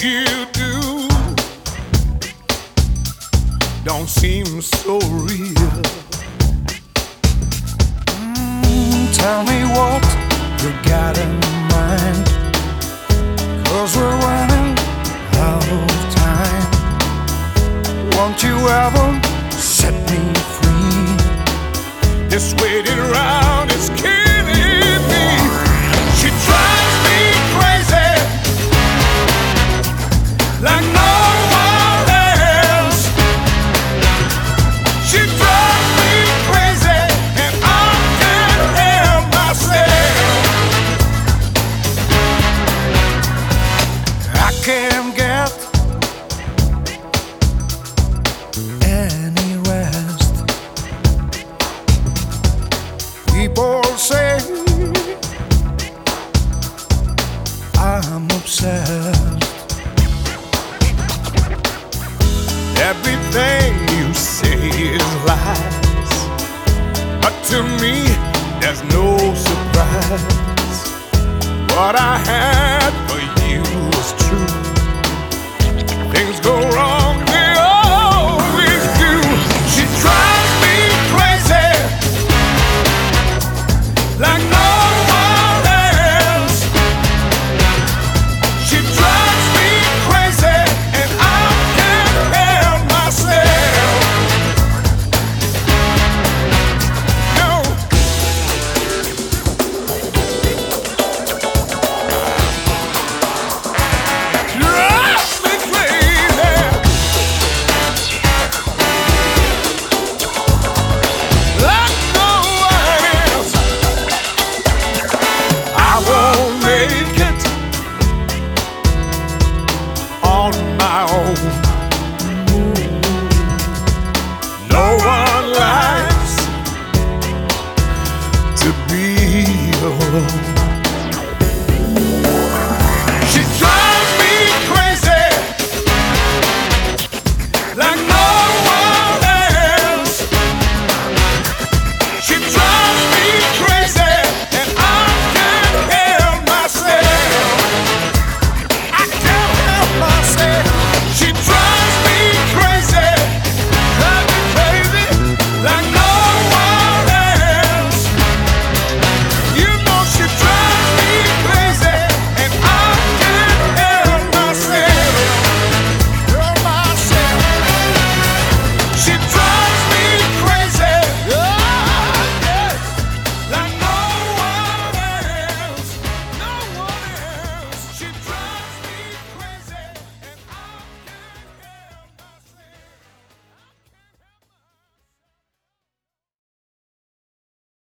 you do don't seem so real. Tell me what you got in mind, 'cause we're running out of time. Won't you ever set me free? This waiting around is killing me. She drives me crazy like no one else. She drives me crazy and I can't help myself. I can't get any rest. People say I'm obsessed. Everything you say is lies, but to me there's no surprise. What I had for you was true.